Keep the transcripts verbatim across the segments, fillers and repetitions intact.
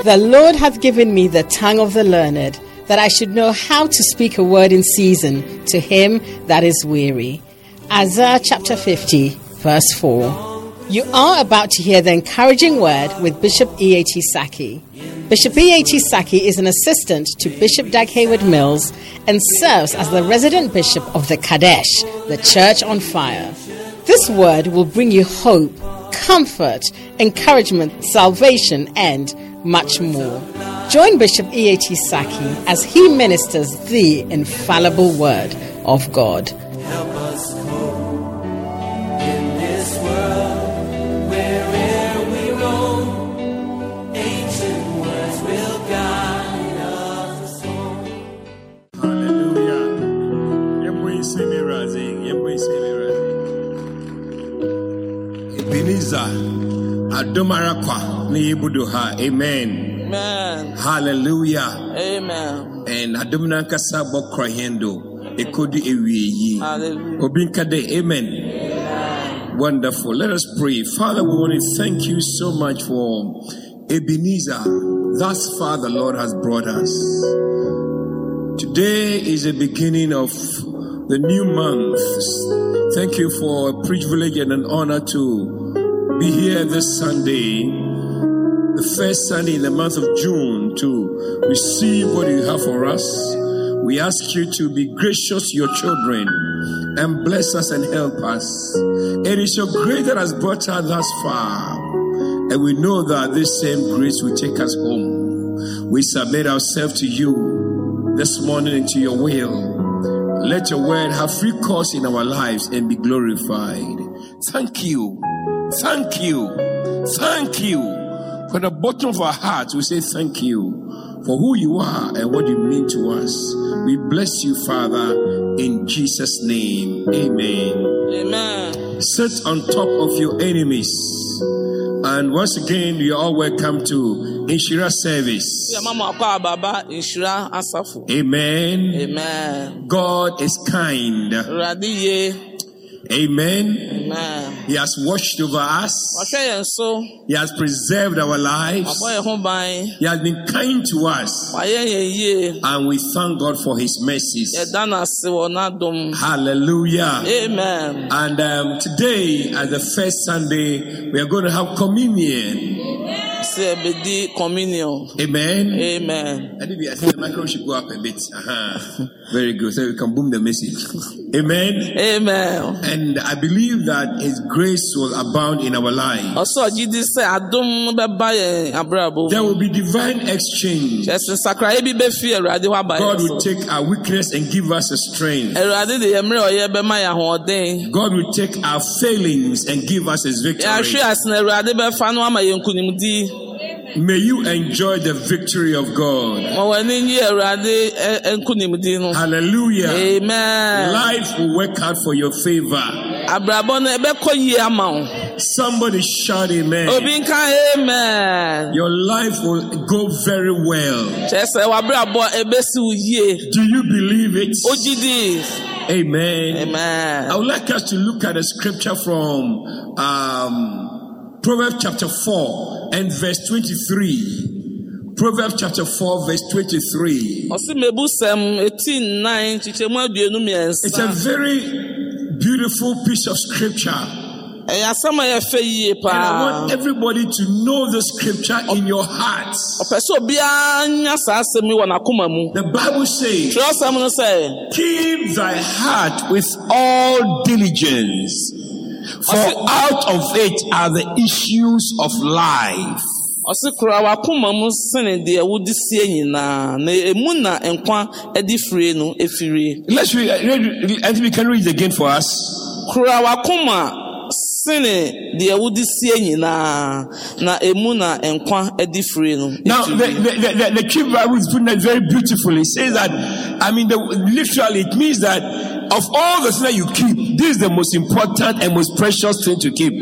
The Lord hath given me the tongue of the learned, that I should know how to speak a word in season to him that is weary. Isaiah chapter fifty, verse four. You are about to hear the encouraging word with Bishop E A T Saki. Bishop E A T Saki is an assistant to Bishop Dag Heward-Mills and serves as the resident bishop of the Kadesh, the Church on Fire. This word will bring you hope, comfort, encouragement, salvation, and much more. Join Bishop E A T Saki as he ministers the infallible word of God. Help us cope in this world, wherever we roam. Ancient words will guide us home. Hallelujah. Yeboy semi razing, yeboy semi razing. Ebenezer, Adomarakwa, ni yebuduha. Amen. Amen. Hallelujah. Amen. And Adomanakasa bokrahendo. Ekodi ewiyi. Hallelujah. Obinkade. Amen. Amen. Wonderful. Let us pray. Father, we want to thank you so much for Ebenezer. Thus far the Lord has brought us. Today is the beginning of the new month. Thank you for a privilege and an honor to be here this Sunday, the first Sunday in the month of June, to receive what you have for us. We ask you to be gracious to your children and bless us and help us. It is your grace that has brought us thus far, and we know that this same grace will take us home. We submit ourselves to you this morning and to your will. Let your word have free course in our lives and be glorified. Thank you. Thank you. Thank you. From the bottom of our hearts, we say thank you for who you are and what you mean to us. We bless you, Father, in Jesus' name. Amen. Amen. Sit on top of your enemies. And once again, you are all welcome to Inshira service. Amen. Amen. God is kind. Amen. Amen. He has watched over us. He has preserved our lives. He has been kind to us. And we thank God for his mercies. Hallelujah. Amen. And um, today, as the first Sunday, we are going to have communion. Communion. Amen. Amen. I think the microphone should go up a bit. Uh-huh. Very good. So we can boom the message. Amen. Amen. And I believe that his grace will abound in our lives. There will be divine exchange. God will take our weakness and give us a strength. God will take our failings and give us his victory. May you enjoy the victory of God. Hallelujah. Amen. Life will work out for your favor. Somebody shout amen. Amen. Your life will go very well. Do you believe it? Amen. Amen. I would like us to look at a scripture from um, Proverbs chapter four and verse twenty-three. Proverbs chapter four, verse twenty-three. It's a very beautiful piece of scripture. And I want everybody to know the scripture in your hearts. The Bible says, keep thy heart with all diligence, for out of it are the issues of life. Let's read, read, and we can read it again for us. Now, the, the, the, the King Bible is putting it very beautifully. It says that, I mean, the, literally, it means that of all the things that you keep, this is the most important and most precious thing to keep.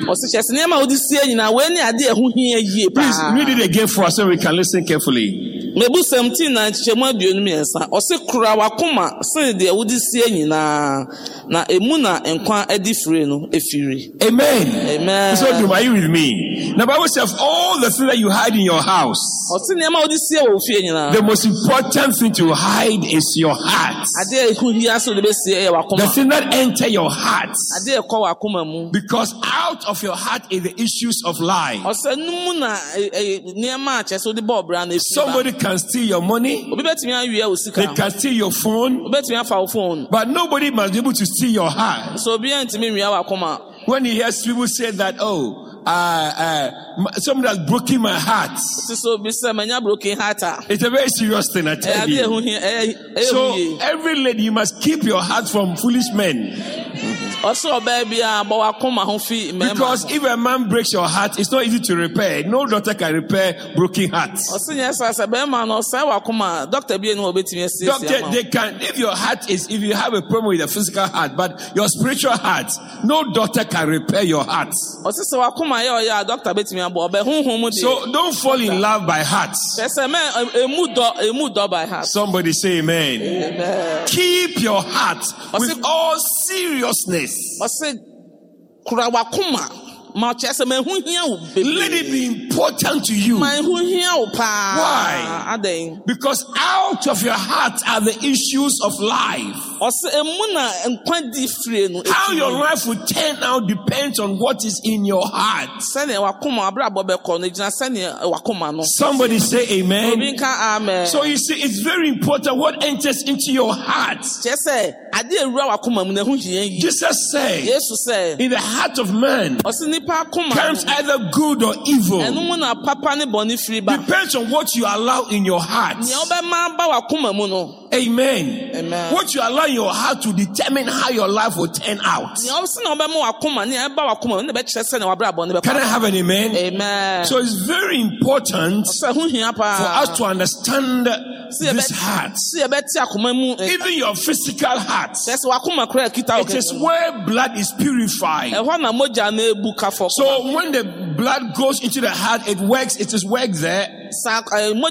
Please read it again for us so we can listen carefully. Mebu seventeen na chichemu aduonu miensa ose kura wakoma sen de wudi sie nyina na emu na enkwa adifire no efiri. Amen. Amen. So do are you with me? The Bible says all the things that you hide in your house, ɔsi nneɛma a wɔde sie wɔ fie nyinaa. the most important thing to hide is your heart. Adeɛ a ehu hia so de besie yɛ wakoma. The thing that enter your heart. Adeɛ a ɛkɔ wakoma mu. Because out of your heart is the issues of life. Ɔsɛ numu na nneɛma a kyɛ so de bɔ ɔbra na efi ba. Somebody can steal your money. Obi bɛtumi awia wo sika. They can steal your phone. Obi bɛtumi afa wo phone. But nobody must be able to steal your heart. So obi ntumi nwia wakoma. When you hear people say that, oh, uh, uh, somebody has broken my heart. So broken heart. It's a very serious thing, I tell you. So every lady, you must keep your heart from foolish men. Also, baby, because if a man breaks your heart, it's not easy to repair. No doctor can repair broken hearts. Doctor, they can. If your heart is, if you have a problem with the physical heart, but your spiritual heart, no doctor can repair your heart. So don't fall in love by hearts. Somebody say amen. Amen. Keep your heart with all seriousness. Let it be important to you. Why? Because out of your heart are the issues of life. How your life will turn out depends on what is in your heart. Somebody say amen. So you see, it's very important what enters into your heart. Jesus said, in the heart of man comes either good or evil. Depends on what you allow in your heart. Amen. Amen. What you allow in your heart to determine how your life will turn out. Can I have an amen? Amen. So it's very important for us to understand this heart. Even your physical heart. It is where blood is purified. So when the blood goes into the heart, it works, it is work there. But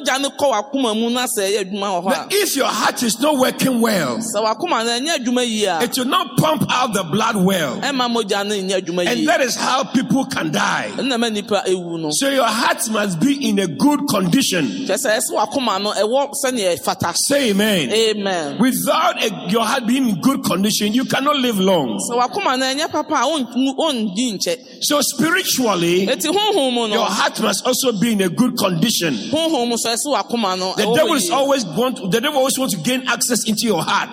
if your heart is not working well, it will not pump out the blood well. And that is how people can die. So your heart must be in a good condition. Say amen. Amen. Without a, your heart being in good condition, you cannot live long. So spiritually, your heart must also be in a good condition. The devil is always want to, the devil always wants to gain access into your heart.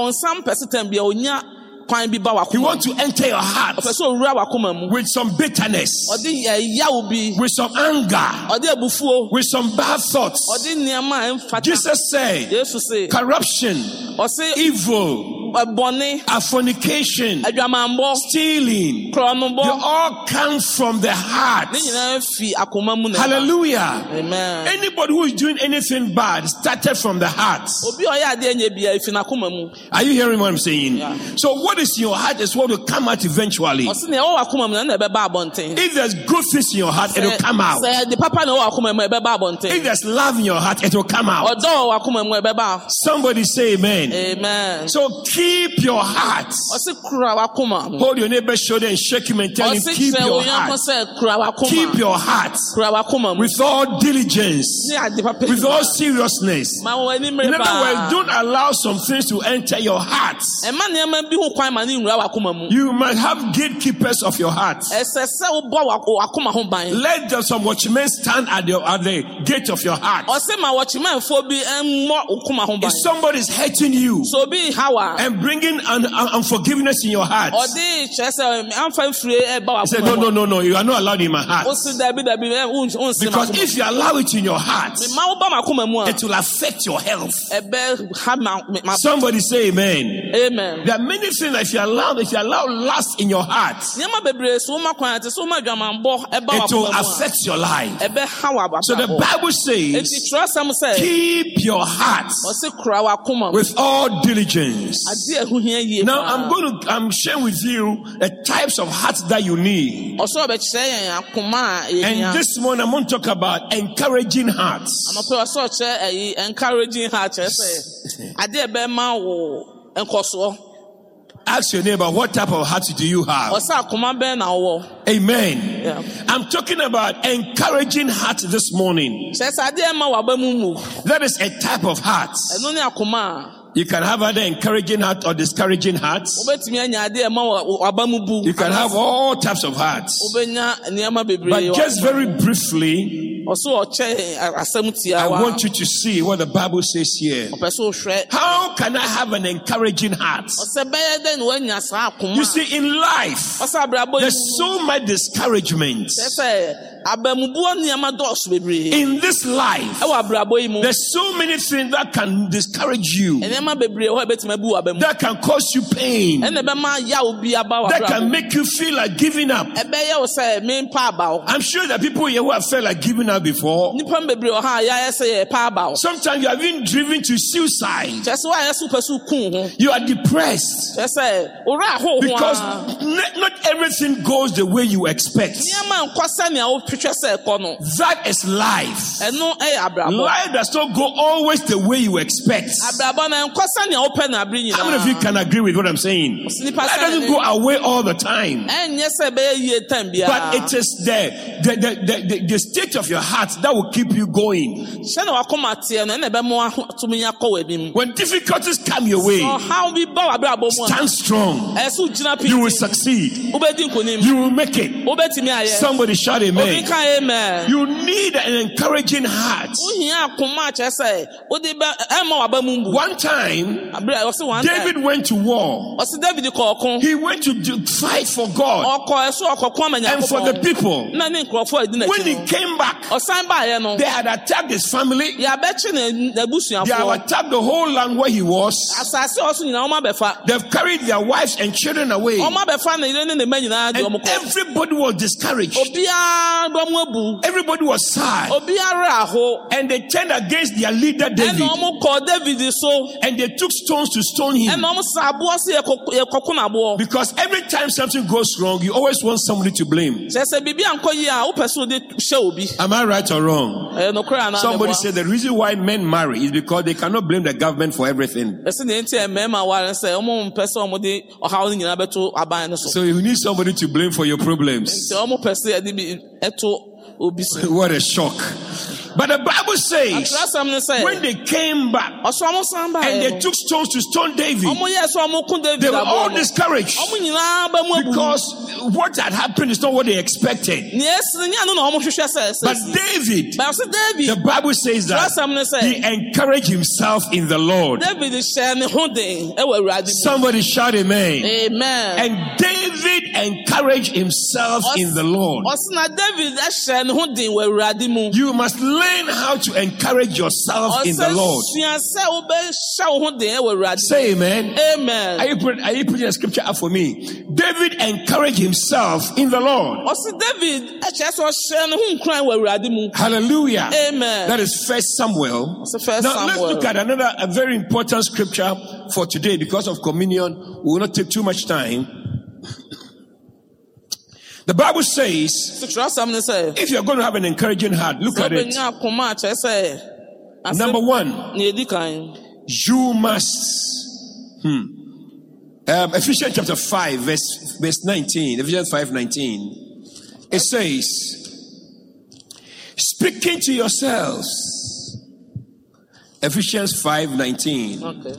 He wants to enter your heart with some bitterness, with some anger, with some bad thoughts. Jesus said, corruption, evil, a fornication, stealing, they all come from the heart. Hallelujah. Amen. Anybody who is doing anything bad started from the heart. Are you hearing what I'm saying? Yeah. So what is in your heart is what will come out eventually. If there's good things in your heart, it will come out. If there's love in your heart, it will come out. Somebody say amen. Amen. So keep your heart. Hold your neighbor's shoulder and shake him and tell him, keep your heart. Keep your heart with all diligence, with all seriousness. In other words, don't allow some things to enter your heart. You must have gatekeepers of your heart. Let the, some watchmen stand at the, at the gate of your heart. If somebody is hurting you and bringing un, un, unforgiveness in your heart, say, no, no, no, no, you are not allowed in my heart. Because if you allow it in your heart, it will affect your health. Somebody say amen. Amen. There are many things that if you allow, if you allow lust in your heart, it will affect your life. So the Bible says, keep your heart with all diligence. Now I'm going to I'm sharing with you the types of hearts that you need. And this morning I'm going to talk about encouraging hearts. Ask your neighbor, what type of heart do you have? Ɔsɛ akoma bɛn na wowɔ. Amen. Yeah. I'm talking about encouraging heart this morning. Kyerɛ sɛ adeɛ ma waba mu mu. That is a type of heart. Ɛno ne akoma a. You can have either encouraging heart or discouraging hearts. Wobɛtumi anya adeɛ ma waba mu bu. You can have all types of hearts. Wobɛnya nneɛma bebree. But just very briefly, ɔso ɔkyɛ asɛm tia I wa. want you to see what the Bible says here. Ɔpɛ sɛ ɔhwɛ. How can I have an encouraging heart? Ɔsɛ bɛyɛ dɛ na wanya saa akoma. You see, in life, ɔsɛ abrabɔ yi. there's so much discouragement. Kyerɛ sɛ abamubuo nneɛma dɔɔso bebree. In this life, Ɛwɔ abrabɔ yi mu. there's so many things that can discourage you, Nneɛma bebree hɔ ebetumi abu waba mu. that can cause you pain, Ɛna ɛbɛma yaw bi aba wɔ that can abrabɔ. make you feel like giving up. Ɛbɛyɛ wo sɛ mempa aba wo. I'm sure that people here who have felt like giving up before, Nipa bebree wɔ ha a yɛayɛ sɛ yɛpa aba wo. sometimes you have been driven to suicide. Kyerɛ sɛ woayɛ so wopɛ so kun ho. You are depressed Kyerɛ sɛ owura ahoho because a. n- not everything goes the way you expect. Nneɛma nkɔ sɛnea wotwetwɛ sɛ ɛkɔ no. That is life. Ɛno ɛyɛ abrabɔ. Life does not go always the way you expect. Abrabɔ na nkɔ sɛnea wopɛ na abere How many of you nyinaa. can agree with what I'm saying? Nipa Life sɛ doesn't go away all the time. ɛnyɛ sɛ ɛbɛyɛ yie time biara. But it is the, the, the, the, the, the state of your heart that will keep you going. Hyɛ na wakoma teɛ no ɛna ɛbɛma atumi nya kɔ w'anim. When difficulties come your way, Ɔhaw bi ba w'abrabɔ mu a. stand strong. Ɛyɛ sɛ wogyina You will piti. succeed. Wobɛdi nkonim. You will make it. Wobɛtumi ayɛ. Somebody shout Obi amen. ka amen. You need an encouraging heart. Wohia akoma a kyerɛ sɛ wode bɛ ɛma w'aba mu mbu. One time, Abere a ɔse one time. David went to war. Ɔse David kɔ ɔko. He went to do, fight for God Ɔkɔ ɛso ɔkɔko ama and for the Nyankopɔn. people. Na ne nkurɔfoɔ a ɛdi When he n'akyi no. came back, Ɔsan baeɛ no. they had attacked his family. Yɛabɛkye ne They have n'abusuafoɔ. attacked the whole land where he was. Asase a ɔso nyinaa ɔma bɛfa. They've carried their wives and children away. Ɔma bɛfa ne yere ne ne mma nyinaa de ɔmo And kɔ. everybody was discouraged. Obiara dɔm abu. Everybody was sad. Obiara aho. And they turned against their leader David. Ɛna ɔmo kɔ David so. And they took stones to stone him. Ɛna ɔmo sa aboɔ se yɛkɔko n'aboɔ. Because every time something goes wrong, you always want somebody to blame. Kyerɛ sɛ biribi ankɔ yie a wopɛ sɛ wode hyɛ obi. Am I right or wrong? Ɛyɛ nokorɛ anaa Somebody neboa? said the reason why men marry is because they cannot blame the government for everything. Ɛsɛ ne nti a mmarima aware sɛ ɔmo mpɛ sɛ ɔmo de ɔhaw no nyinaa bɛto aban no so. So you need somebody to blame for your problems. Nti ɔmo pɛ sɛ yɛde bi ɛto obi so. What a shock. But the Bible says, Atwerɛsɛm no sɛ when they came back ɔso ɔmo san baeɛ and they no, took stones to stone David, ɔmo yɛɛ sɛ ɔmo ko David they were all aboɔ no. discouraged Ɔmo nyinaa ba mu abu. because what had happened is not what they expected. Nea esi no nyɛ ano na ɔmo hwehwɛ sɛ ɛsɛ But si. David, But ɔsɛ David. the Bible says that Atwerɛsɛm no sɛ he encouraged himself in the Lord. David hyɛ ne ho den ɛwɔ Awurade mu. Somebody shout amen. Amen. And David encouraged himself in the Lord. Ɔsɛ na David ɛhyɛ ne ho den wɔ Awurade mu. You must learn how to encourage yourself in the Lord. Ɔsɛ sua sɛ wobɛhyɛ wo ho den ɛwɔ Awurade mu. Say amen. Amen. Are you, put, are you putting a scripture up for me? David encouraged himself in the Lord. Ɔsɛ David ɛkyerɛ sɛ ɔhyɛ ne ho nkuran wɔ Awurade mu. Hallelujah. Amen. That is First Samuel. Ɔsɛ First Now Samuel. let's look at another a very important scripture for today. Because of communion, we will not take too much time. The Bible says, Atwerɛsɛm no sɛ if you're going to have an encouraging heart, look sɛ at it. wobɛnya akoma a kyerɛ sɛ asɛm Number one, ne ɛdi kan. you must. Hmm. Um, Ephesians chapter five, verse verse nineteen. Ephesians five nineteen. It says, speaking to yourselves. Ephesians five nineteen. Okay.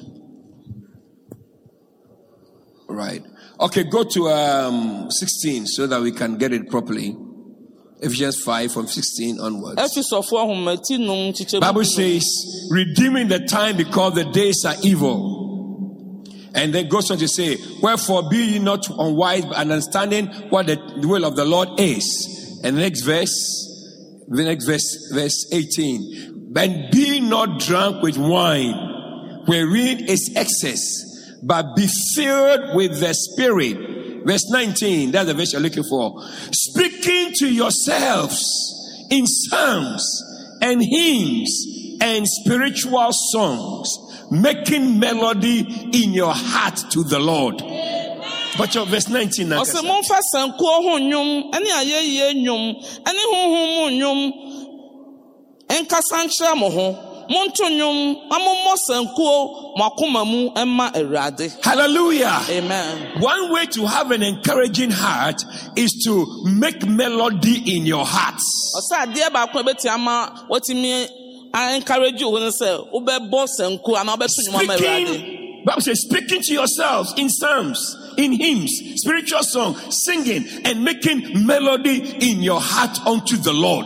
Right. Okay, go to um, sixteen so that we can get it properly. Ephesians five from sixteen onwards. Efesɔfoɔ ahomati num kyikyɛ Bible says, redeeming the time because the days are evil. And then goes on to say, wherefore be ye not unwise, but understanding what the will of the Lord is. And the next verse, the next verse, verse eighteen. And be not drunk with wine, wherein is excess, but be filled with the Spirit. Verse nineteen, that's the verse you're looking for. Speaking to yourselves in psalms and hymns and spiritual songs, making melody in your heart to the Lord. But your verse nineteen now. Ɔsɛ momfa sankuo ho nnwom ɛne ayɛyie nnwom ɛne honhom mu nnwom ɛnkasa nkyerɛ mo ho monto nnwom amommɔ sankuo mo akoma mu ɛma Awurade. Hallelujah. Amen. One way to have an encouraging heart is to make melody in your heart. Ɔsɛ adeɛ baako ebeti ama wɔtumi encourage you when say wobɛbɔ sankuo ana wobɛto nnwom ama Awurade. Speaking, Bible says, speaking to yourselves in psalms, in hymns, spiritual song, singing, and making melody in your heart unto the Lord.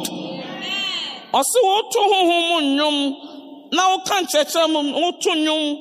Ɔsɛ woto honhom mu nnwom na woka nkyerɛkyerɛ mu woto nnwom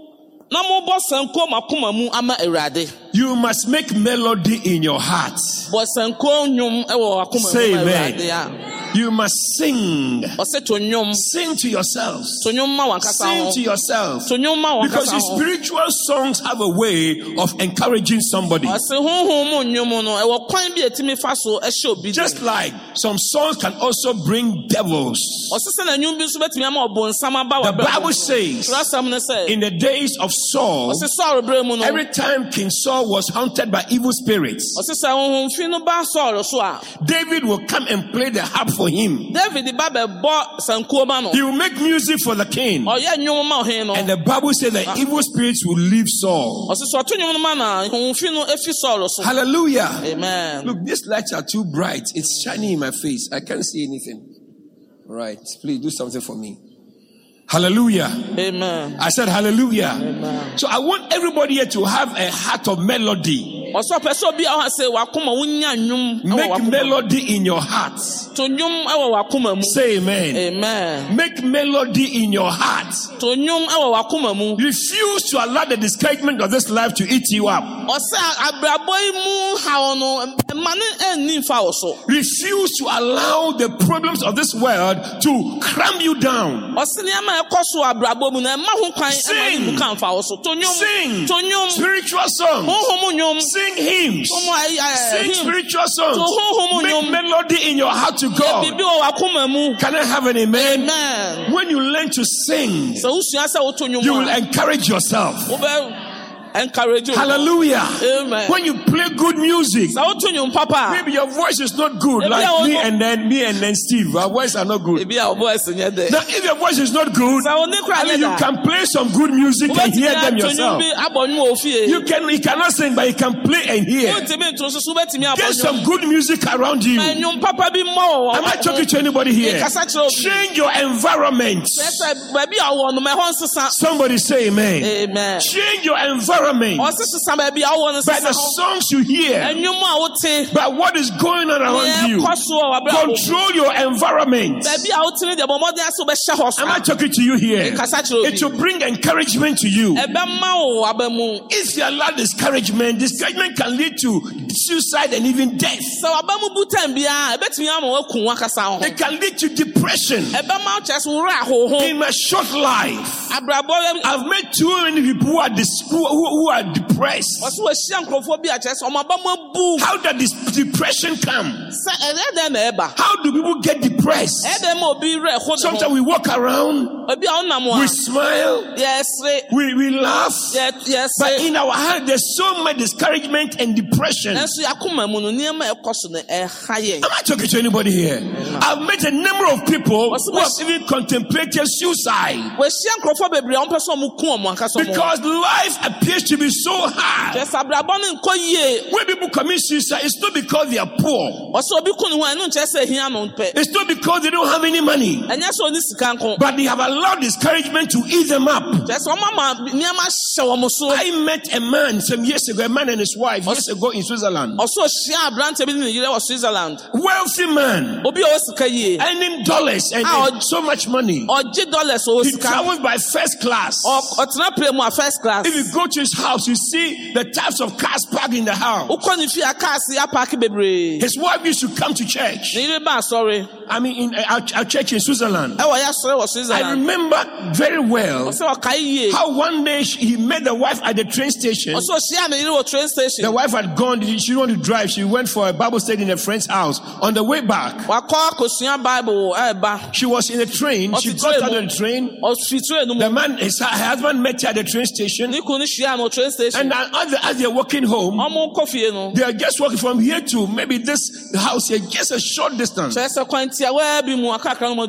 na mobɔ sankuo makoma mu ama Awurade. You must make melody in your heart. Bɔ sankuo nnwom ɛwɔ akoma mu Say ama amen. Awurade. You must sing. Ɔsɛ to nnwom. Sing to yourselves. To nnwom ma wankasa Sing ho. to yourselves. To nnwom ma Because wankasa the ho. spiritual songs have a way of encouraging somebody. Ɔsɛ honhom mu nnwom no ɛwɔ kwan bi etimi fa so ɛhyɛ obi. Just like some songs can also bring devils. Ɔsɛ sɛ na nnwom bi nso betimi ama ɔbonsam aba The wa bra. Bible says Rasam ne sɛ. in the days of Saul, Ɔsɛ Saul brɛ mu no. every time King Saul was haunted by evil spirits, Ɔsɛ sɛ honhom fi no ba Saul so a. David will come and play the harp for him. David ba bɛbɔ sankuo ma no. He will make music for the king. Ɔyɛ nnwom ma ɔhen no. And the Bible says that evil spirits will leave Saul. Ɔsɛ sɛ ɔto nnwom no ma na honhom fi no efi Saul so. Hallelujah. Amen. Look, these lights are too bright. It's shining in my face. I can't see anything. All right. Please do something for me. Hallelujah. Amen. I said hallelujah. Amen. So I want everybody here to have a heart of melody. Ɔsɛ ɔpɛ sɛ obi a ɔha sɛ wakoma wonya nnwom ɛwɔ Make wakoma mu. melody in your heart. To nnwom ɛwɔ wakoma mu. Say amen. Amen. Make melody in your heart. To nnwom ɛwɔ wakoma mu. Refuse to allow the discouragement of this life to eat you up. Ɔsɛ abrabɔ yi mu haw no ɛma ne ɛnni mfa wɔ so. Refuse to allow the problems of this world to cram you down. Ɔsɛ nneɛma ɛkɔ so abrabɔ mu na ɛma ho kwan ɛma Sing. ne mu ka mfa wɔ so. To nnwom. Sing To nnwom. spiritual songs. Honhom nnwom. Sing hymns. Ɔmo ayi ayi Sing hymn. spiritual songs. To honhom Make nnwom. melody in your heart to Bibi God. wɔ wakoma mu. Can I have an amen? Amen. When you learn to sing, Sɛ wosua sɛ woto nnwom you will a, encourage yourself. wobɛ encourage you. Hallelujah. Amen. When you play good music, Sɛ woto nnwom papa. maybe your voice is not good, Maybe I like will me go- and then me and then Steve. Our voices are not good. Ebi a ɔbɔ ɛsɛ nyɛ dɛ. Now, if your voice is not good, Sɛ wo ne kora I mean, nyɛ you da. can play some good music and hear them yourself. Wobɛtumi ato nnwom bi abɔ nnwom wɔ fie. You can, you cannot sing, but you can play and hear. Wontumi nto nso so wobɛtumi abɔ Get some nnwom. good music around you. Na Am nnwom papa bi mmɔ wɔ wɔ- I talking to anybody here? Kasa kyerɛ obi. Change your environment. Sɛ sɛ baabi a ɔwɔ no ma ɛhɔ nsesa. Somebody say amen. Amen. Change your environment Ɔse sesa baabi a ɔwɔ no by the sesa hɔ. songs you hear, Nnwom a wote. by what is going on around you. Ɛkɔ so wɔ w'abrabɔ mu. Control your environment. Baabi a wote no deɛ bɔ mmɔden ase wobɛhyɛ hɔ Am I saa. talking to you here? Kasa kyerɛ obi. It will bring encouragement to you. Ɛbɛma wo wɔ aba mu. If you allow discouragement, discouragement can lead to suicide and even death. Sɛ w'aba mu butan biara ɛbɛtumi ama woaku w'akasa ho. It can lead to depression. Ɛbɛma wo kyerɛ sɛ wo werɛ ahoho. In my short life, Abrabɔ I've met too many people who are dis- who, who, who are depressed. ɔsɛ wɔahyia nkurɔfoɔ bi a kyerɛ sɛ ɔmo aba mu abu. How does this depression come? Sɛ ɛyɛ dɛn na ɛba? How do people get depressed? Ɛyɛ dɛn ma obi werɛ ho ne Sometimes ho? we walk around, Obi a ɔnam we a smile, yɛsere, we, we laugh, yɛ- but yɛsere. in our heart there's so much discouragement and depression. Nanso yɛakoma mu no nneɛma a ɛkɔ so no ɛha yɛn. Am I talking to anybody here? I've met a number of people What's- who have what's- even contemplated suicide Wɔahyia nkurɔfoɔ bebree a wɔmpɛ sɛ ɔmo ku ɔmo ankasa ɔmo ho. because life appears to be so hard. Kyerɛ sɛ abrabɔ no nkɔ yie. When people commit suicide, it's not because they are poor. Ɔsɛ obi ku ne ho a ɛno nkyerɛ sɛ ɛhia no pɛ. It's not because they don't have any money. Ɛnyɛ sɛ ɔne sika nko. But they have allowed discouragement to eat them up. Kyerɛ sɛ ɔmo ama nneɛma hyɛ wɔn so. I met a man some years ago, a man and his wife, years ago in Switzerland. Ɔsɛ ɔhyia aberante bi ne ne yere wɔ Switzerland. Wealthy man, Obi a ɔwɔ sika yie. earning dollars and, Ah, and so much money. Ɔgye dollars ɔwɔ He sika. travels by first class. Ɔ- Ɔtena plane mu a first class. If you go to his house, you see the types of cars parked in the house. Wokɔ ne fie a cars apaake bebree. His wife used to come to church. Ne yere ba asɔre. I mean, in our, our church in Switzerland. Ɛwɔ yɛ asɔre wɔ I Switzerland. remember very well Ɔsɛ ɔkae yie. how one day she, he met the wife at the train station. Ɔsɛ ɔhyia ne yere wɔ train The station. wife had gone, she didn't want to drive. She went for a Bible study in a friend's house. On the way back, Wakɔ akosua Bible ɛɛba. she was in a train. She Ɔte got train out mu. of the train. Ɔfi train no The mu. man, his, her husband met her at the train station. Ne kunu hyia no train station. And as, they- as they're walking home, Ɔmo kɔ fie no. they are just walking from here to maybe this house here, just a short distance. Kyerɛ sɛ kwan tiawaa bi mu akakra no madu.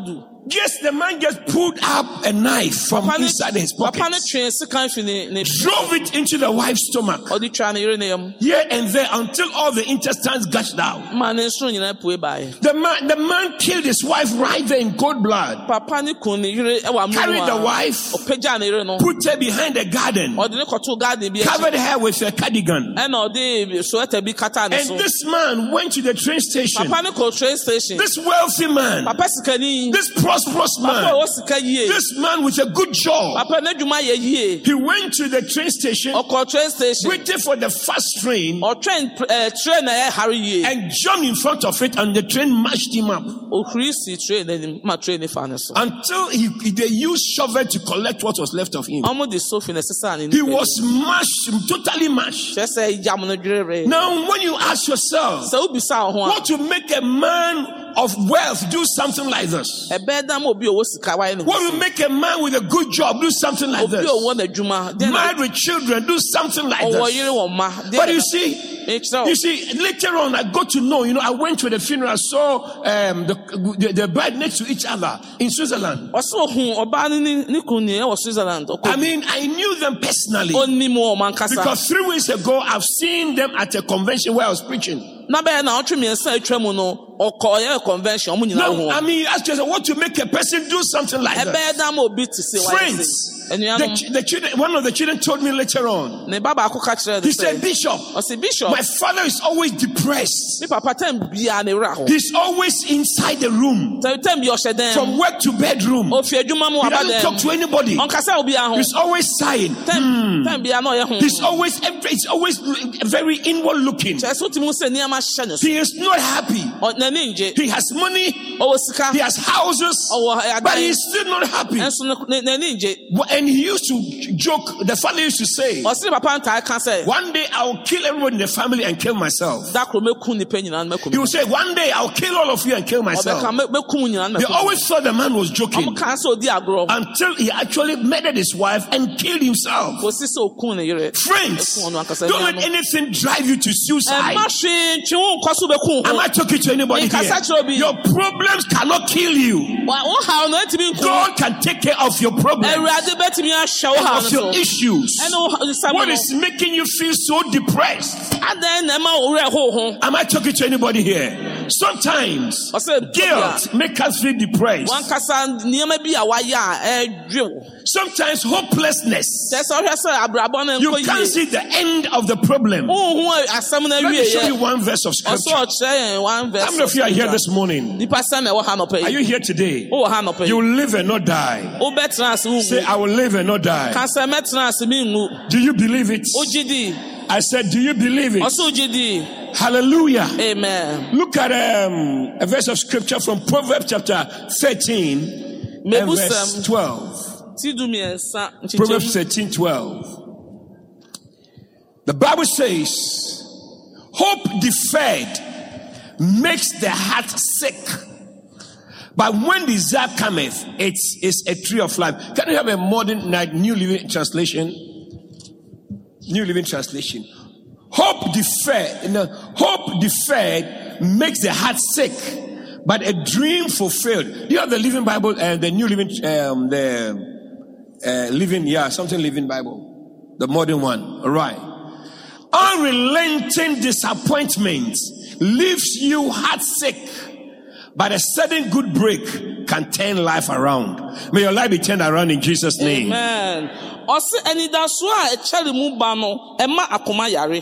Just the man just pulled up a knife from Papa ne- inside his Papa pocket, ne twe sika fi ne ne drove it into the wife's stomach, ɔde twa ne yere ne yam. here and there, until all the intestines gushed out. Ma ne nso nyina pue bae. The man, the man killed his wife right there in cold blood, Papa ne kun ne yere ɛwɔ amu. carried the wife, Ɔpagya ne yere no. put her behind the garden, Ɔde ne kɔto garden bi akyi. covered her with a cardigan. Ɛna ɔde sweater bi kata ne And so. this man went to the train station. Papa ne kɔ train station. This wealthy man, Papa sikani. this prosperous Papa man, ɔwɔ sika yie. this man with a good job, Papa ne dwuma yɛ yie. he went to the train station, Ɔkɔ train station. waited for the fast train, Ɔtwɛn ɛɛ train na ɛyɛ hare yie. and jumped in front of it, and the train mashed him up Ohuri si train n'anim ma train ne fa ne so. until he, they used shovel to collect what was left of him. Ɔmo de sofi na sisa ne He was mashed, totally mashed. kyerɛ sɛ yam no dwerere. Now, when you ask yourself, Sɛ wobisa wo ho a, what to make a man of wealth do something like this? ɛbɛyɛ dɛ ma obi a ɔwɔ sika wayɛ ne ho What will sɛ. make a man with a good job do something like Obi a this? ɔwɔ n'adwuma, deɛ na Married with children do something like ɔwɔ this. yere wɔ mma, deɛ But na- you see, Ɛkyerɛ wo. you see, later on, I got to know, you know, I went to the funeral, I saw um, the, the, the bride next to each other in Switzerland. Ɔsɛ ohun ɔbaa ne ne ne kun ni ɛwɔ Switzerland. Ɔkɔ I mean, I knew them personally onim wɔ ɔman kasa. because three weeks ago, I've seen them at a convention where I was preaching. Na bɛyɛ na ɔtwe mmiɛnsa atwa mu no, ɔkɔ ɔyɛ convention, ɔmo nyinaa Now, ho. I mean, ask yourself, what to make a person do something like Ɛbɛyɛ that? dɛ ma obi te se wayɛ Friends, se. the, Anuanom, ch- the children, one of the children told me later on, ne ba baako ka kyerɛ he ne said, sɛ, Bishop, ɔsɛ Bishop, my father is always depressed. me papa tɛm biara ne wura hɔ. He's always inside the room, Tɛm tɛm bi ɔhyɛ dɛm. from work to bedroom. Ofi adwuma mu He aba doesn't talk dɛm. to anybody. Ɔnkasa obi ho. He's always sighing. Tɛm tɛm biara na ɔyɛ ho. He's always, he's always very inward looking. Kyerɛ sɛ wotim sɛ nneɛma hyɛ ne so. He is not happy. Ɔ- N'ani ngye. He has money. Ɔwɔ sika. He has houses. Ɔwɔ adan. But he's still not happy. Ɛnso no- ne- n'ani ngye. And he used to joke. The father used to say, Ɔsɛ papa ntaa ka sɛ, one day I'll kill everyone in the family and kill myself. da koro mɛku nipa nyinaa no mɛku He me. will say, one day I'll kill all of you and kill myself. Ɔbɛka mɛ- mɛku mo nyinaa no They mɛku me. always thought the man was joking Ɔmo kaa sɛ odi agorɔ. until he actually murdered his wife and killed himself. Kɔsi sɛ okun ne yere. Friends, Ɛku ɔno ankasa don't let nuanom. anything drive you to suicide. Ɛmma hwee ntwe wo nkɔ so bɛku wo Am ho. I talking to anybody Nkasa here? kyerɛ obi. Your problems cannot kill you. Wa- wo haw no ɛntumi nku wo. God can take care of your problems, Awurade bɛtumi ahyɛ wo haw of your no so. issues. Ɛne wo haw- nsɛm What no. is making you feel so depressed? Adɛn na ɛma wo werɛ how ho. Am I talking to anybody here? Sometimes Ɔsɛ guilt makes us feel depressed. wankasa nneɛma bi a wayɛ a ɛdwe wo. Sometimes hopelessness. Kyerɛ sɛ ɔhwɛ sɛ abrabɔ no You nkɔ can't yie. see the end of the problem. Wohu asɛm no Let me show you awieɛ. one verse of Ɔsɛ scripture. ɔkyerɛ yɛn one verse How many of you are here this morning? Nipa sɛ na ɛwɔ ha nɔpɛ Are yi. you here today? Wowɔ ha nɔpɛ You yi. will live and not die. Wobɛtena ase Say, wonwu. I will live and not die. Ka sɛ mɛtena ase menwu. Do you believe it? Wogye di. I said, do you believe it? Ɔsɛ wogye di. Hallelujah. Amen. Look at um, a verse of scripture from Proverbs chapter thirteen and verse Mebusam twelve. ti du mmiɛnsa Proverbs nkyekyɛmu. thirteen twelve. The Bible says, hope deferred makes the heart sick, but when desire cometh, it is a tree of life. Can you have a modern like, New Living Translation? New Living Translation. Hope deferred, no, hope deferred makes the heart sick, but a dream fulfilled. Do you have the Living Bible and the New Living, um, the uh, Living, yeah, something Living Bible, the modern one. All right. Unrelenting disappointment leaves you heart sick, but a sudden good break can turn life around. May your life be turned around in Jesus' name. Amen. Ɔsɛ anidaso a ɛkyɛre mu ba no ɛma akoma yare.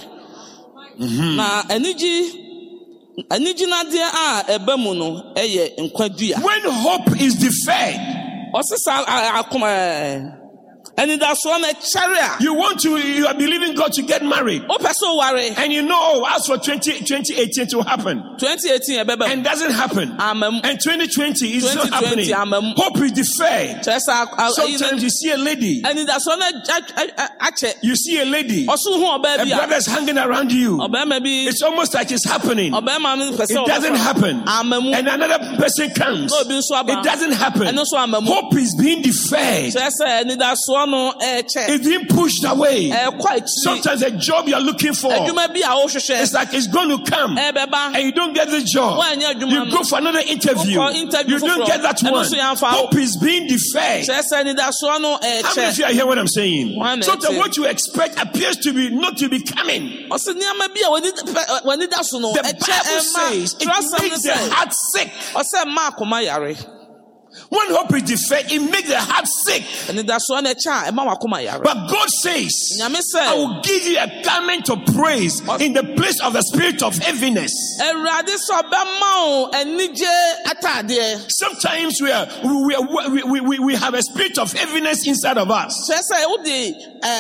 Na anigye anigyenadeɛ a ɛba mu no ɛyɛ nkwadua. When hope is deferred, Ɔsɛ saa a- akoma ɛɛ, anidaso no ɛkyɛre a you want to, you are believing God to get married, wopɛ sɛ woware. and you know, oh, as for twenty, twenty eighteen it will happen, twenty eighteen ɛbɛba and mu. doesn't happen, Ama mu. and twenty twenty is not twenty twenty, happening. amen. Hope is deferred. Kyerɛ sɛ a- a- ayi no- Sometimes you see a lady, anidaso no a- a- a- akyɛ. you see a lady, Ɔso hu ɔbaa a bi a brother's hanging around you. ɔbɛrima bi It's almost like it's happening. ɔbɛrima no pɛ sɛ It doesn't ɔbɛfa. happen. Ama mu. And another person comes. Na obi nso aba. It doesn't happen. Ɛno nso ama mu. Hope is being deferred. Kyerɛ sɛ anidasoɔ anidasoɔ no ɛɛkyɛ It's being pushed away. ɛɛkɔ akyiri Sometimes a job you're looking for, adwuma bi a wohwehwɛ it's like it's going to come. ɛbɛba And you don't get the job. woanyɛ adwuma You no go for another interview. Wokɔ interview You don't foforɔ. get that Ɛno one. nso yɛamfa wo. Hope is being deferred. kyerɛ sɛ anidasoɔ no How many of ɛɛkyɛ you are hear what I'm saying? One So that eighty. what you expect appears to be not to be coming. ɔsɛ nneɛma bi a w'ani pɛ- w'ani da so no The ɛkyɛ Bible ɛma says trɔsɛm it makes the no sɛ heart sick. ɔsɛ mma akoma yare When hope is deferred, it makes the heart sick. anidasoɔ no ɛkyɛ a ɛma w'akoma yare But God says, nyame I sɛ will give you a garment of praise in the place of the spirit of heaviness. awurade sɛ ɔbɛma wo anigye atadeɛ Sometimes we are we, are, we, we, we, we have a spirit of heaviness inside of us. kyerɛ sɛ wode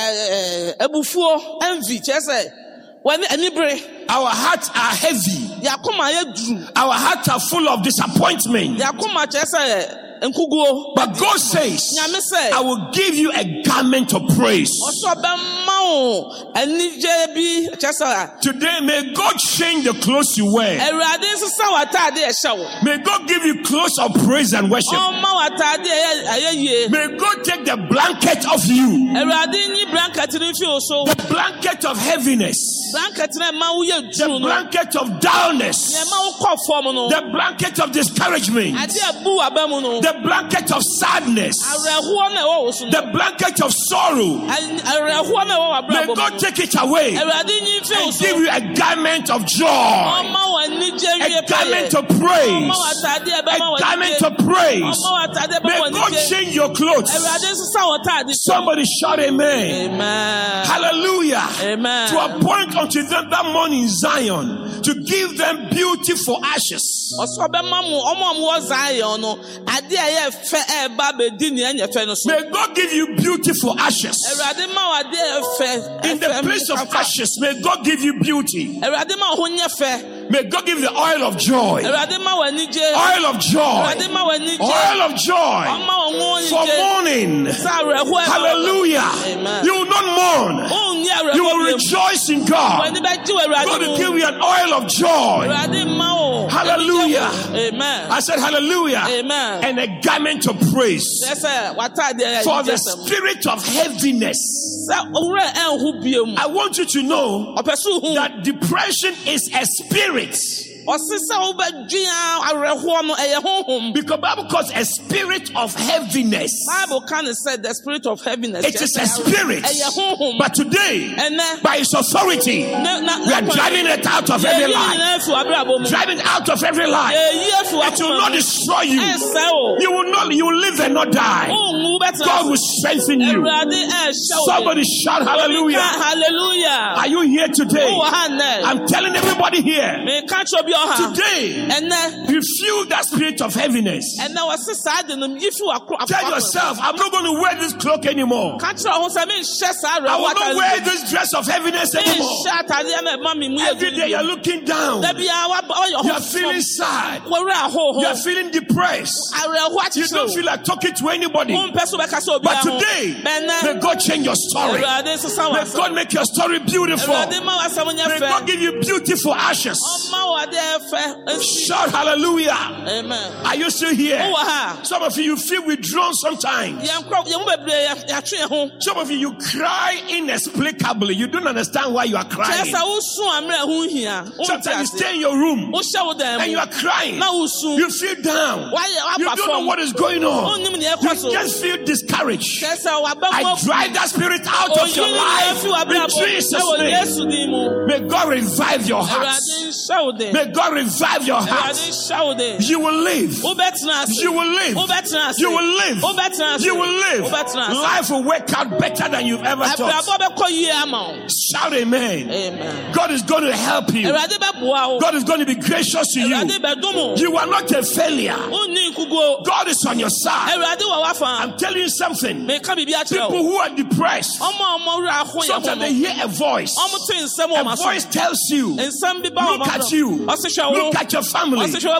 ɛɛ, abufuo envy kyerɛ sɛ w'ani anibere Our hearts are heavy. yɛakoma yɛduru Our hearts are full of disappointment. yɛakoma kyerɛ sɛ nkuguo But God says, nyame sɛ I will give you a garment of praise. ɔsɛ ɔbɛma wo anigye bi kyerɛ sɛ Today, may God change the clothes you wear. awurade nsesa w'atade ɛhyɛ wo May God give you clothes of praise and worship. ɔma w'atade ɛyɛ ɛyɛ yie May God take the blanket off you, awurade nyi blanket no mfi wo so the blanket of heaviness, blanket no ɛma woyɛ the duru no blanket of dullness, ɛma wokɔ fam no the blanket of discouragement, ade abu w'aba mu no the blanket of sadness, awerɛhoɔ na ɛwɔ wo so no the blanket of sorrow. Ɛ- awerɛhoɔ na ɛwɔ May w'abrabɔ mu God no take it away awurade nyi mfi wo and so give you a garment of joy, ɔma w'anigye wie a garment pɛyɛ of praise, ɔma w'atade a ɛbɛma garment w'anigye of praise. ɔma w'atade May ɛbɛma God w'anigye change your clothes. awurade nsesa w'atade so Somebody shout amen. amen Hallelujah. Amen. To appoint unto them that morning Zion, to give them beautiful ashes. ɔsɔ bɛma mo ɔmo a mowɔ Zion no ade a ɛyɛ fɛ ɛɛba bɛdi nea ɛnyɛ fɛ no so May God give you beautiful ashes. awurade ma wo ade a ɛfɛ In the ɛfɛ place of mfafa. ashes, may God give you beauty. awurade ma wo ho nyɛ fɛ May God give you the oil of joy. awurade ma wo anigye Oil of joy. awurade ma wo anigye Oil of joy. ɔma wo ho For anigye mourning. sɛ awerɛhoɔ ɛma wo. Hallelujah. Amen. You will not mourn. wonni You will awerɛhoɔ biom rejoice in God. w'ani bɛgye wɔ God awurade will mu give you an oil of joy. awurade ma wo Hallelujah. anigye. amen I said hallelujah. Amen. And a garment of praise. kyerɛ sɛ w'atade ɛyɛ For the anigye sɛm. spirit of heaviness. sɛ owurɛ ɛnho biom I want you to know ɔpɛ so hu that depression is a spirit. ɔse sɛ wobɛdwe a awerɛhoɔ no ɛyɛ honhom Because Bible calls a spirit of heaviness. bible kind of said the spirit of heaviness It is a spirit. ɛyɛ honhom But today, ɛnɛ by its authority, na- na- we are na- driving it out of every yɛyi life. nyinaa afi w'abrabɔ mu Driving out of every life. yɛyi afi It will w'akoma not mu destroy you. ɛnsɛ wo You will not, you will live and not die. wonwu God wobɛtena will strengthen you. awurade ɛhyɛ wo Somebody shout hallelujah. hallelujah Are you here today? wowɔ ha nnɛ I'm telling everybody here. meka kyerɛ bi ɔha Today, ɛnɛ refuse that spirit of heaviness. ɛnɛ wɔse saa de no yi fi w'akoro Tell yourself, I'm not going to wear this cloak anymore. ka kyerɛ ho sɛ menhyɛ saa I will awerɛhoɔ not wear atade this dress of heaviness anymore. menhyɛ atadeɛ na ɛma me mu yɛ Every day you're looking down. da biara waba ɔyɛ You're ho feeling sad. wɔwerɛ ahoho You're feeling depressed. awerɛhoɔ You akyekyere don't feel like talking to anybody. wompɛ so bɛka sɛ But obiara ho today, may bɛnɛ God change your story. awurade nsesa May w'asɛm God make your story beautiful. awurade ma w'asɛm nyɛ May God fɛ give you beautiful ashes. ɔma wo ade ɛfɛ nsi Shout hallelujah. amen Are you still here? wowɔ ha Some of you, you feel withdrawn sometimes. yɛn kɔ yɛn mu bebree yɛ- yɛatwe yɛn ho Some of you, you cry inexplicably. You don't understand why you are kyerɛ crying. sɛ wosu ammerɛ ho hia wonte Sometimes you ase stay in your room wohyɛ wo dan and you mu are crying. na wosu You feel down. Wayɛ- You waba don't know fam what is going on. wonnim nea ɛkɔ You so just feel discouraged. kyerɛ sɛ waba I mu drive that spirit out of your oyi life fi w'abrabɔ in Jesus' ɛwɔ name. yesu din mu May God revive your awurade hearts. nhyɛ wo den May God revive your awurade hearts. nhyɛ wo den You will live. wobɛtena ase You will live. wobɛtena ase You will live. wobɛtena ase You will live. wobɛtena ase Life will work out better than you've ever thought. abrabɔ bɛkɔ yie ama wo Shout amen. amen God is going to help you. awurade bɛboa wo God is going to be gracious to awurade you. bɛdom wo You are not a failure. wonni nkuguo God is on your side. awurade wɔ w'afa I'm telling you something. meka biribi akyerɛ People wo who are depressed, ɔmo a ɔmo werɛ aho yɛ ho sometimes no they hear a voice. ɔmo te nsɛm wɔ A ma so voice tells you, nsɛm bi ba wɔ look ma at so you. ɔse hwɛ wo Look at your family. ɔse hwɛ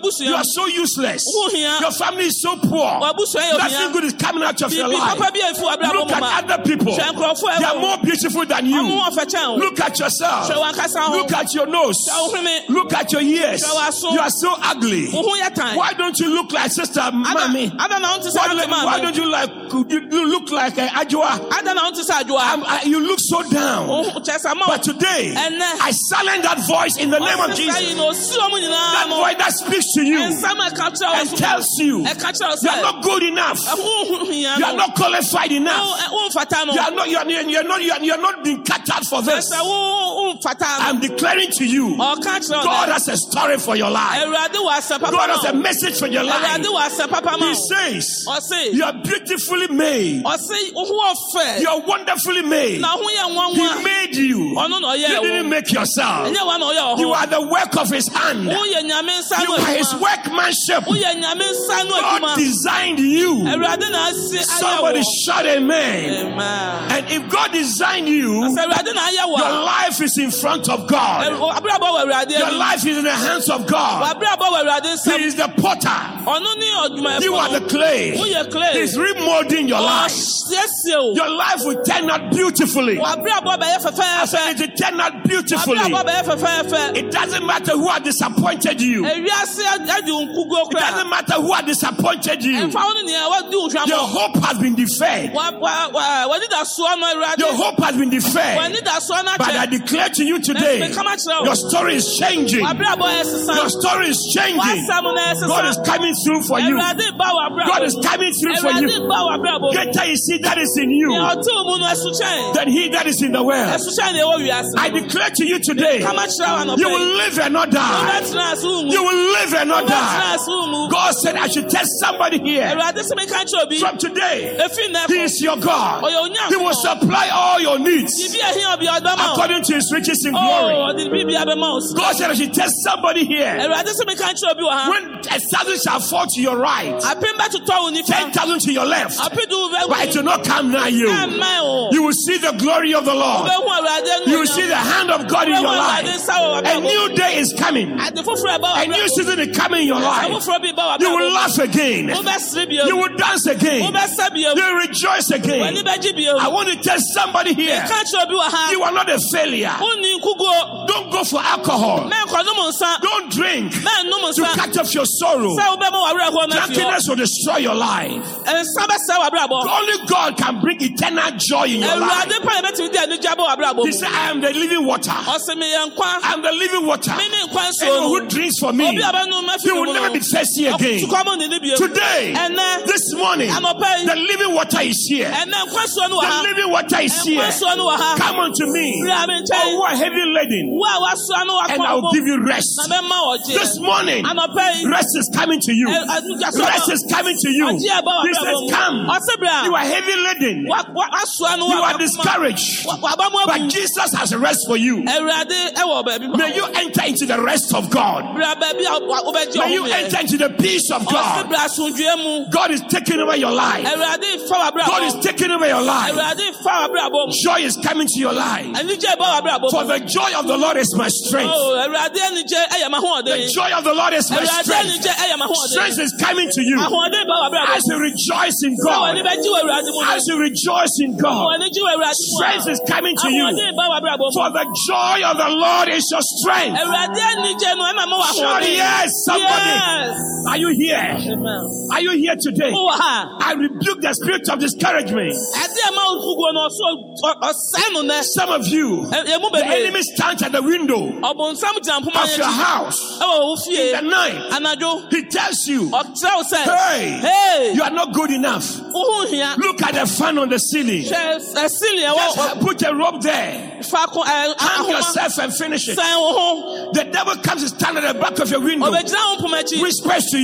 You are so useless. Wo hia. Your family is so poor. Wabusua yɛ Nothing hia. good is coming out of your Bibi life. papa bi efu abrabɔ Look mu ma. at other people. Hwɛ nkurɔfo They are ɛwɔ. more beautiful than you. Ɔmo ɔfɛ kyɛn o. Look at yourself. Hwɛ wankasa ho. Look at your nose. Hwɛ wo hwene. Look at your ears. Hwɛ w'aso. You are so ugly. Wo ho yɛ tan. Why don't you look like Sister Ada Mami? ada na ɔnte sɛ Why, ante why maame. don't you like you, you look like uh, Ajua? Ada na ɔnte sɛ adwoa. Um, uh, you look so down. Wo kyɛ sɛ ma. But today, Ɛnɛ. I silence that voice in the name of Ɔsesa Jesus. yi na osi ɔmo nyinaa That no. voice that speaks to you Nsɛm a ɛka kyerɛ wo and so. tells you Ɛka kyerɛ wo you are sɛ. not good enough. Ɛho hia You are no. not qualified enough. Wo mfata no. You are not. You are, you are not. You are, you are not being cut out for this. Sɛ wo mfata no. I'm declaring to you, Ɔka kyerɛ wo God dɛ. has a story for your life. Awurade wɔ asɛ papa God has ma a wo. message for your life. Awurade wɔ asɛ papa ma He wo. says, Ɔse. you are beautifully made. Ɔse wo ho ɔfɛ. You are wonderfully made. Na ho yɛ He nwanwa. made you. Ɔno na ɔyɛ You wo. didn't make yourself. Ɛnyɛ wa na ɔyɛ You ɔho. are the work of His hand. Wo yɛ nyame nsa You no are His adwuma. workmanship. Wo yɛ nyame nsa no God adwuma. designed you. Awurade na asi ayɛ Somebody wo. shout amen. Amen. And if God designed you, Sɛ Awurade na ayɛ wo. your life is in front of God. Abrabɔ wɔ Awurade Your anim. life is in the hands of God. Abrabɔ wɔ Awurade He nsam. is the potter. Ɔno ne ɔdwumayɛfo You are the no. clay. Wo yɛ clay. He's remolding your life. Ɔsiesie wo. Your life will turn out beautifully. W'abrabɔ bɛyɛ I said fɛfɛɛfɛ. it will turn out beautifully. W'abrabɔ bɛyɛ fɛfɛɛfɛ. It doesn't matter who has disappointed you. It Ewiase adi wo nkugo koraa. doesn't matter who has disappointed you. Ɛmfa wo ne nea wadi wo hwam. Your hope has been deferred. Wa wa wa wadi da soɔ no Awurade. Your hope has been deferred. Wani da soɔ no But I akyɛ. declare to you today, Mɛka makyerɛ wo. your story is changing. W'abrabɔ yɛ sesa. Your story is changing. W'asɛm no yɛ sesa. God is coming through for you. Awurade ba w'abrabɔ God mu. is coming through for you. Awurade ba w'abrabɔ mu. Greater is He that is in Nea you ɔte wo mu no ɛso kyɛn. than he that is in the world. Ɛso kyɛn na ɛwɔ wiase. I declare to you today, Ka makyerɛ wo you anɔpɛ will yi. live and not die. Wobɛtena ase wo mu. You will live and not Wobɛtena die. ase wo mu. God said I should tell somebody here, Awurade sɛ meka kyerɛ obi. from today, Efi nnɛ He kɔ. is your God. Ɔyɛ Onyankopɔn. He will supply all your needs Biribi a ɛhia obi ɔdɔ ma wo. according to His riches in Oh, glory. ɔde biribi abɛma wo. God said I should tell somebody here, Awurade sɛ meka kyerɛ obi wɔ ha. when a thousand shall fall to your right, Apem bɛtotɔ wo nifa. ten thousand to your left, Apedu wo bɛ but it will not come nigh you. Ɛmmɛn wo. You will see the glory of the Lord. Wobɛhu Awurade You will see the hand of God in your Wobɛhu Awurade life. nsa wɔ A w'abrabɔ mu. new day is coming. Ade foforɔ ɛba A new w'abrabɔ mu. season is coming in your life. Foforɔ bi ba You w'abrabɔ will mu. laugh again. Wobɛsere bio. You will dance again. Wobɛsa bio. You will rejoice W'ani again. bɛgye bio. I want to tell somebody here, Meka kyerɛ obi wɔ ha. you are not a failure. Wonni nkuguo. Don't go for alcohol. Mɛnkɔnom nsa. Don't drink Mɛnnom to nsa. cut off your sorrow. Sɛ wobɛma w'awerɛhoɔ no afi hɔ. Drunkenness will destroy your life. Nsa bɛsɛe w'abrabɔ. Only God can bring eternal joy in your life. Awurade pa na ɛbɛtumi de anigye aba w'abrabɔ He mu. said, I am the living water. Ɔse meyɛ nkwa. I am the living water. Mene nkwa nsuo Anyone no. who drinks for me, Obi a bɛnom afi he me will mu never no. be thirsty again. Ɔtukɔ mu ne ne bio. Today, Ɛnɛ. this morning, Anɔpa yi. the living water is here. Ɛnɛ nkwa nsuo no wɔ The ha. living water is Nkwa here. nsuo no wɔ ha. Come unto me, Bra me all nkyɛn. who are heavy laden, Wo a w'asoa no and I will w'akɔn give bɔ. you rest. Na mɛma wo ɔgye. This morning, Anɔpa yi. rest is coming to you. Ɛ- anigye so Rest aba- is coming to you. ɔgye aba He w'abrabɔ says, mu. come. Ɔse bra. You are heavy laden. Wa- wa- w'asoa no You are w'akɔn- discouraged. wa- w'aba mu But abu. Jesus has rest for you. Awurade ɛwɔ baabi ma May wo. you enter into the rest of God. Bra baabi a wo- wobɛgye May you ɔhome yɛ. enter into the peace of Ɔse God. bra asomdwoe mu. God is taking over your life. Awurade fa God w'abrabɔ. is taking over your life. Awurade fa w'abrabɔ mu. Joy is coming to your life. Anigye ba w'abrabɔ For mu. the joy of the Lord is my strength. Oh, Awurade anigye ɛyɛ m'ahoɔden. The joy of the Lord is my Awurade strength. anigye ɛyɛ m'ahoɔden. Strength is coming to you Ahoɔden ba w'abrabɔ as mu. you rejoice in Sɛ w'ani God. bɛgye wɔ Awurade mu no. As you rejoice in God. W'ani gye wɔ Awurade mu a. Strength is coming to you. Ahoɔden ba w'abrabɔ mu. For the joy of the Lord is your strength. Awurade anigye no ɛma ma wɔ Shout ahoɔden. yes, somebody. Yes. Are you here? Amen. Are you here today? Wowɔ ha. I rebuke the spirit of discouragement. Ɛde ɛma wo nkuguo no ɔso ɔ- ɔsɛe no nɛ. Some of you, Ɛ- ɛmu the bebree. enemy stands at the window Ɔbonsam gyina mpoma of your yɛn akyi. house Ɛwɔ wo fie. at night. Anadwo. He tells you, Ɔkyerɛ wo sɛ. hey, Hey. you are not good enough. Wo ho hia. Look at the fan on the ceiling. Hwɛ ɛsili ɛwɔ Just put a rope there. faako ɛ Hang ahoma. yourself and finish it. Sɛn wo ho. The devil comes to stand at the back of your window, Ɔbɛgyina wo mpoma akyi. whispers to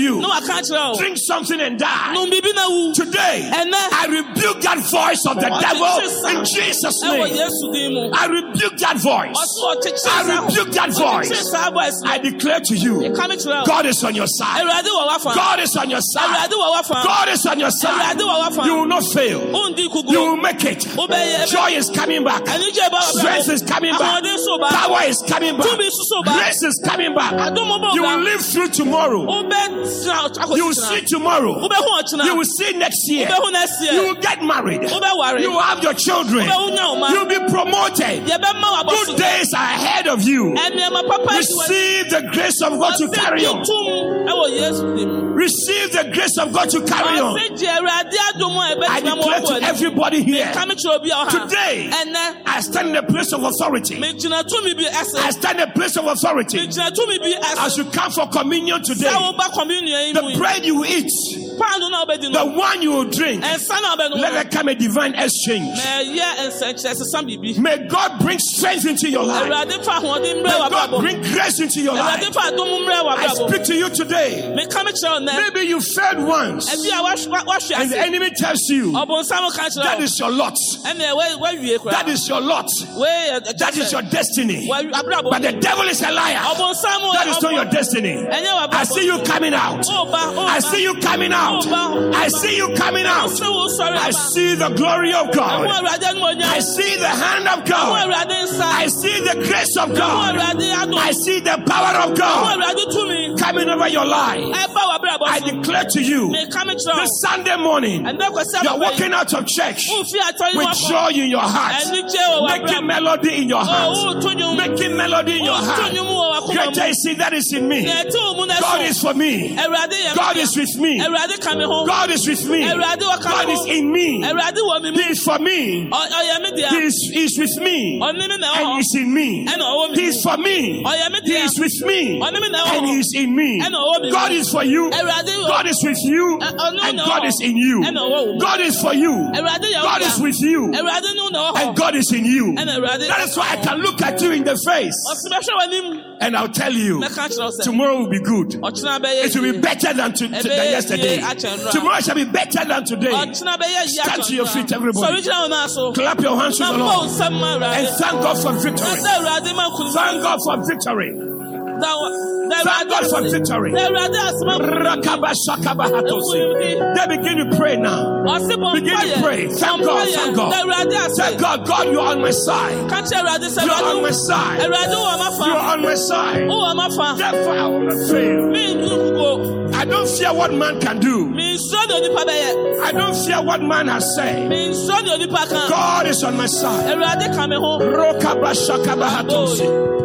you, No, I can't tell. drink something and die. No, maybe now. Today, And then- I rebuke that voice of the Oh, devil Jesus. in Jesus' Ewo name. Yesu din mu. I rebuke that voice. Ọsọ ọchịchị I saa- rebuke that voice. ọchịchị saa voice no. I declare to you, Kame kyerɛ wo. God is on your side. Awurade wɔ w'afa. God is on your side. Awurade wɔ w'afa. God is on your side. Awurade wɔ w'afa. You will not fail. Wondi kugu. You will make it. Wobɛyɛ. Joy is coming back. Anigye ba wɔ Strength is coming back. Ahoɔden so ba. Power is coming back. Tumi nso so ba. Grace is coming back. Adom bɔ You ba. will live through tomorrow. Wobɛtena akɔsi You will tena. see tomorrow. Wobɛhu ɔkyena. You will see next year. Wobɛhu next year. You will get married. Wobɛware. You will have your children. Wobɛhu nya wo ma. You will be promoted. Yɛbɛma wo abɔso. Good days are ahead of you. Ɛnneɛma papa Receive the grace of God to carry on. Tum ɛwɔ Yesu din mu. Receive the grace of God to carry on. Ɔse gye Awurade adom a I ɛbɛtena mo declare wɔ to anim. everybody here, Kame kyerɛ obi a ɔha. today, Ɛnnɛ, I stand in a place of authority. megyina tumi bi I ase. stand in a place of authority. Megyina tumi bi As ase. you come for communion today, Sɛ woba communion yi mu the yi, bread you will eat, paano na wobɛdi the no? one you will drink, Ɛnsa na wobɛnom let no. there come a divine exchange. Na ɛyɛ nsɛnkyerɛsesa biribi. May God bring strength into your life. Awurade fa ahoɔden mmerɛ May wɔ God abrabɔ. bring grace into your life. Awurade fa adom mmerɛ wɔ I abrabɔ. speak to you today. Meka me kyerɛ wo nnɛ. Maybe you failed once, Ebi a wahwe wahwe and the ase. enemy tells you Ɔbonsam ka kyerɛ that wo. is your lot. Ɛnna ɛwɔ wawie koraa. That is your lot. Wei yɛ That is your destiny. Wa- abrabɔ. But the devil is a liar. Ɔbonsam That is not your destiny. Ɛnyɛ wɔ abrabɔ. I see you coming out. Ɔba, ɔba. I see you coming out. I see you coming out. Ɔsɛ wo sɔre I aba. see the glory of Ɛho God. Awurade animuonyam. I see the hand of Ɛho God. Awurade nsa. I see the grace of Ɛho God. Awurade adom. I see the power of Ɛho God Awurade tumi. coming over your life. Ɛba wɔ abrabɔ I so. declare to you, Meka me kyerɛ wo. this Sunday morning, Ɛnnɛ kwasi you are ababa yi. walking out of church Wofi atɔre with wakɔ. joy in your heart, Anigye wɔ making w'abrabɔ. melody in your Oh, heart, woto nnwom. making melody in your Woto heart. nnwom wɔ w'akoma Greater mu. is He that is in me. Nea ɛte wo mu na God ɛso. is for me. Awurade yɛ me God dea. is with me. Awurade ka me ho. God is with me. Awurade wɔ ka God me is ho. in me. Awurade wɔ me mu. He is for me. Ɔ- Ɔyɛ me dea. He is, he is with me. Ɔne me na ɛwɔ And hɔ. He is in me. Ɛna ɔwɔ me He mu. is for me. Ɔyɛ me He dea. is with me. Ɔne me na ɛwɔ And hɔ. He is in me. Ɛna ɔwɔ me mu. God is for you. Awurade wɔ- God is with you. Ɛ- ɔne wo And na God ɛwɔ is hɔ. in you. Ɛna ɔwɔ wo mu. God is for you. Awurade yɛ wo God dea. is with you. Awurade ne wo na ɛwɔ hɔ. And God is in you. Ɛna Awurade- That is why I can look at you in the face Ɔse bɛhwɛ w'anim. and I'll tell you, Mɛka kyerɛ wo sɛ, tomorrow will be good. ɔkyena bɛyɛ It will be yie. better than, to, to, than yesterday. Tomorrow shall be better than today. Ɔkyena bɛyɛ yie Stand to your atɔntra. feet, everybody. Sɔre gyina wo nan so. Clap your hands to Na the mbɔ wo Lord nsɛm ma Awurade. and thank God for Na victory. sɛ Awurade ma nkonimdi. Thank God for victory. Da wa- da Thank God Awurade for ase. victory. Da Awurade ase ma nkonimdi. Rakabashakabahatosi. They begin to pray now. Ɔse bɔ Begin to mpaeɛ. pray. Thank Bɔ God, mpaeɛ. thank God. Da Awurade ase. Thank God, God, you are on my side. Ka kyerɛ Awurade sɛ, You are Awurade on my wo- side. Awurade wɔ m'afa. You are on my side. Wowɔ m'afa. Therefore, I will not fail. Mendu nkukuo. I don't fear what man can do. Mensuro deɛ onipa bɛyɛ. I don't fear what man has said. Mensuro deɛ onipa ka. God is on my side. Awurade ka me ho. Rokabashakabahatosi.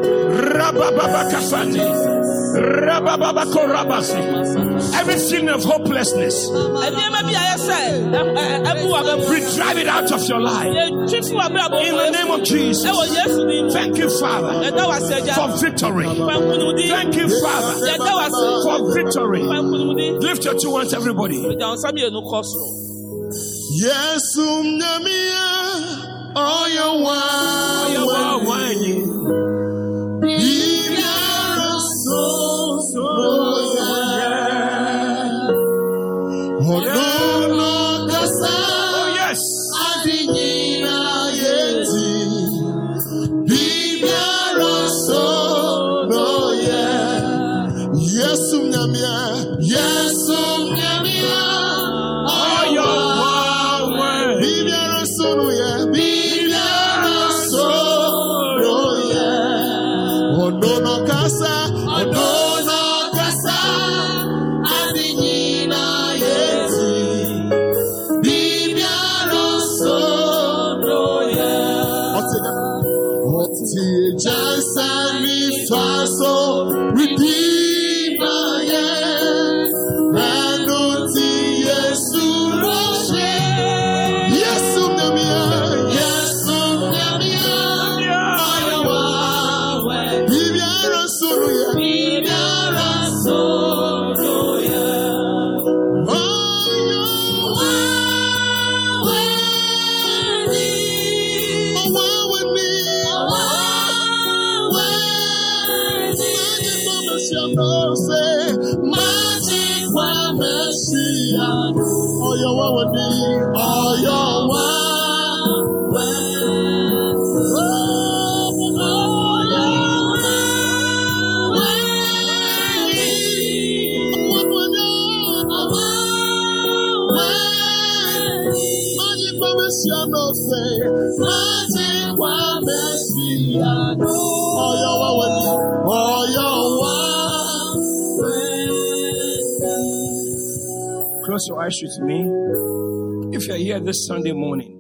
Rabababakafani. Rabababakorabasi. Every feeling of hopelessness, Nneɛma bi a ayɛ sɛ ɛ- ɛ- ɛbu w'abɛmu. we drive it out of your life. Yɛtwi fi w'abrabɔ In mu the name of Jesus. ɛwɔ Yesu din mu. Thank you, Father, Yɛda wo ase, Agya. for victory. Fa nkonimdi. Thank you, Father, Yɛda wo ase. for victory. Fa nkonimdi. Lift your two hands, everybody. Agya, wo nsa mmienu kɔ soro. Yesu mnyamia oyo wa Bibiara so so ya Honono kasa Oh, yes. adinyina yeti Bibiara so no ya Yesu mnyamia Yesu mnyamia Oyo wa Bibiara solo ya, Bibiara solo ya. Odono kasa, odono kasa, adinyina yeti. Bibiara solo ya. Oti jansa mi faso, redeemer ya. kwa Messiah. Oh, your word, oh, your word. Close your eyes with me. If you're here this Sunday morning